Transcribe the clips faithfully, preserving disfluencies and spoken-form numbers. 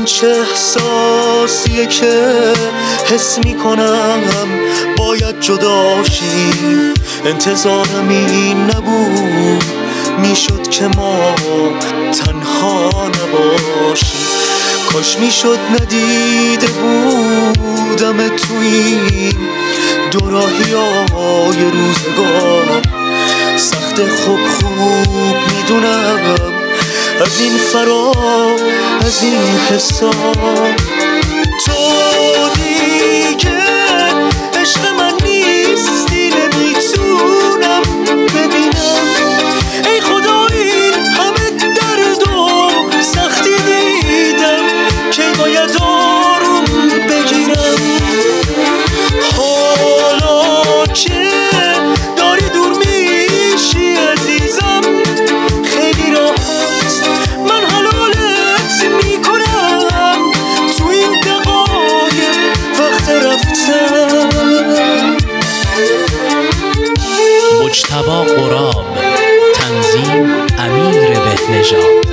چه احساسیه که حس میکنم باید جدا شیم. انتظارم این نبود، میشد که ما تنها نباشیم. کاش میشد ندیده بودم تو این دوراهی های روزگار. سخت خوب خوب میدونم از این فرار، از این حساب. تو دیگه عشق من نیستی، نمیتونم ببینم. ای خدا این همه درد و سختی دیدم که باید آروم بگیرم. حالا که داری دور میشی عزیزم خیلی راحت من حلالت میکنم. تو این دقایق وقت رفتن. مجتبی غراب، تنظیم امیر بهنژاد.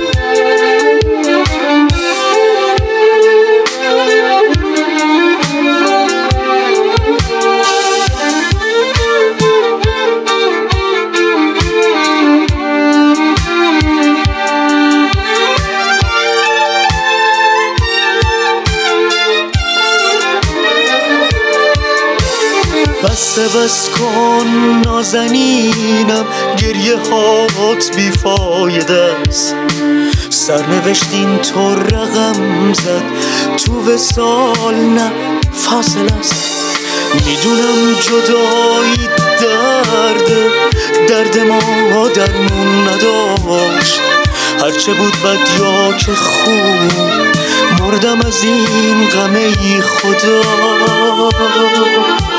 بسته بس کن نازنینم، گریه هات بیفایده است. سرنوشتین تو رقم زد، تو وصال نه فاصله است. میدونم جدایی درد درد ما درمون نداشت. هرچه بود بد یا که خوب، مردم از این غم ای خدا.